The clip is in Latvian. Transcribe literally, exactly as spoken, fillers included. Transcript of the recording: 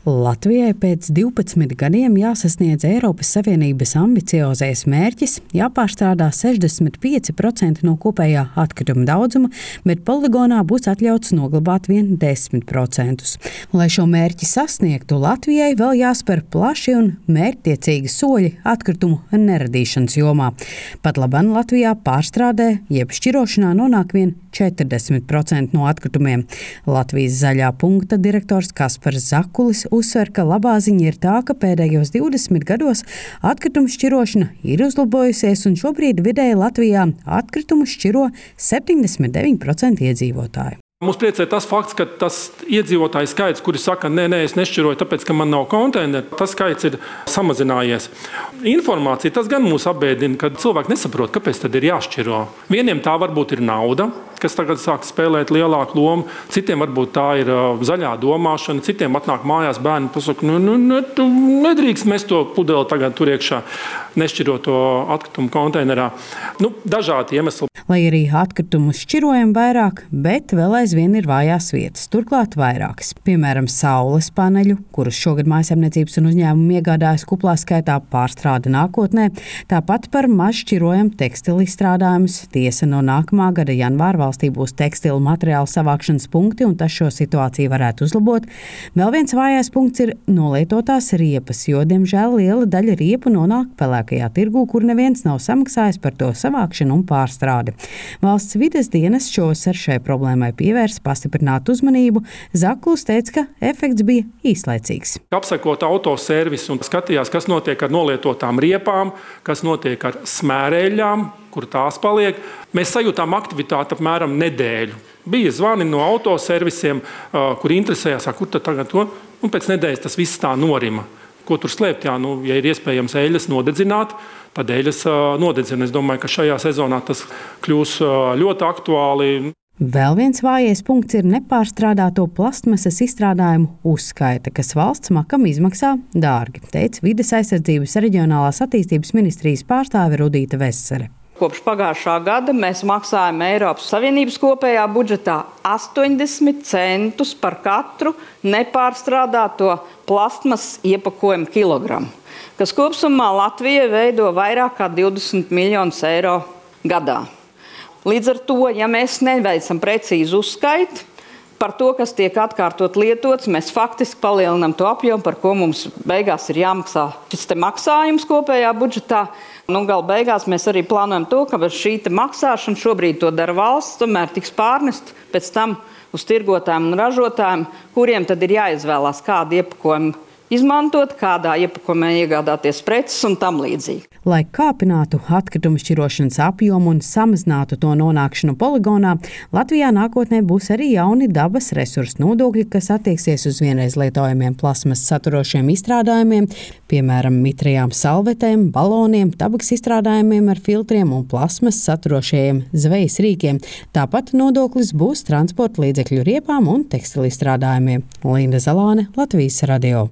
Latvijai pēc divpadsmit gadiem jāsasniedz Eiropas Savienības ambiciozais mērķis, jāpārstrādā sešdesmit pieci procenti no kopējā atkrituma daudzuma, bet poligonā būs atļauts noglabāt vien desmit procentus. Lai šo mērķi sasniegtu, Latvijai vēl jāspēr plaši un mērķtiecīgi soļi atkritumu neradīšanas jomā. Pat labāk Latvijā pārstrādē, jeb šķirošanā nonāk vien četrdesmit procenti no atkritumiem. Latvijas zaļā punkta direktors Kaspars Zakulis uzsver, ka labā ziņa ir tā, ka pēdējos divdesmit gados atkritumu šķirošana ir uzlabojusies un šobrīd vidēji Latvijā atkritumu šķiro septiņdesmit deviņi procenti iedzīvotāju. Mums priecē tas fakts, ka tas iedzīvotāju skaits, kuri saka, nē, nē, es nešķiroju, tāpēc, ka man nav konteineru, tas skaits ir samazinājies. Informācija, tas gan mūs apbēdina, ka cilvēki nesaprot, kāpēc tad ir jāšķiro. Vieniem tā varbūt ir nauda, kas tagad sāk spēlēt lielāku lomu, citiem varbūt tā ir zaļā domāšana, citiem atnāk mājās bērni, pasaka, nu, nu, nu, tu nedrīkst mest to pudeli tagad tur iekšā, nešķirot to atkritumu konteinerā. Nu, dažādi iemesli. Lai arī atkritumu šķirojam vairāk, bet vēl aizvien ir vājās vietas, turklāt vairākas. Piemēram, saules paneļu, kurus šogad mājsaimniecības un uzņēmumi iegādājas kuplā skaitā, pārstrāde nākotnē. Tāpat par maz šķirojam tekstilu izstrādājumus. Tiesa, no nākamā gada janvāra valstī būs tekstilu materiālu savākšanas punkti, un tas šo situāciju varētu uzlabot. Vēl viens vājais punkts ir nolietotās riepas, jo, diemžēl, liela daļa riepu nonāk pelēkajā tirgū, kur neviens nav samaksājis par to savākšanu un pārstrādi. Valsts vides dienas šovasar šai problēmai pievērsa pastiprinātu uzmanību. Zakulis teica, ka efekts bija īslaicīgs. Apsekot autoservisu un skatījās, kas notiek ar nolietotām riepām, kas notiek ar smērēļām, kur tās paliek. Mēs sajūtām aktivitāti apmēram nedēļu. Bija zvani no autoservisiem, kuri interesējās, kur tad tagad to, un pēc nedēļas tas viss tā norima. Ko tur slēpt? Jā, nu, ja ir iespējams eļļas nodedzināt, tad eļļas nodedzina. Es domāju, ka šajā sezonā tas kļūs ļoti aktuāli. Vēl viens vājais punkts ir nepārstrādāto plastmasas izstrādājumu uzskaita, kas valsts makam izmaksā dārgi, teica Vides aizsardzības reģionālās attīstības ministrijas pārstāve Rudīta Vesere. Kopš pagājušā gada mēs maksājam Eiropas Savienības kopējā budžetā astoņdesmit centus par katru nepārstrādāto plastmasas iepakojumu kilogramu, kas kopsumā Latvijai veido vairāk kā divdesmit miljonus eiro gadā. Līdz ar to, ja mēs neveicam precīzu uzskaitu par to, kas tiek atkārtot lietots, mēs faktiski palielinām to apjomu, par ko mums beigās ir jāmaksā šis te maksājums kopējā budžetā. Nu, gal beigās mēs arī plānojam to, ka šī te maksāšana šobrīd to dara valsts, tomēr tiks pārnest pēc tam uz tirgotājiem un ražotājiem, kuriem tad ir jāizvēlās, kādu iepakojumu izmantot, kādā iepakojumā iegādāties preces un tam līdzīgi. Lai kāpinātu atkritumu šķirošanas apjomu un samazinātu to nonākšanu poligonā, Latvijā nākotnē būs arī jauni dabas resursu nodokļi, kas attieksies uz vienreiz lietojamiem plasmas saturošiem izstrādājumiem, piemēram, mitrajām salvetēm, baloniem, tabaks izstrādājumiem ar filtriem un plasmas saturošajiem zvejas rīkiem. Tāpat nodoklis būs transporta līdzekļu riepām un tekstilu izstrādājumiem. Linda Zalāne, Latvijas radio.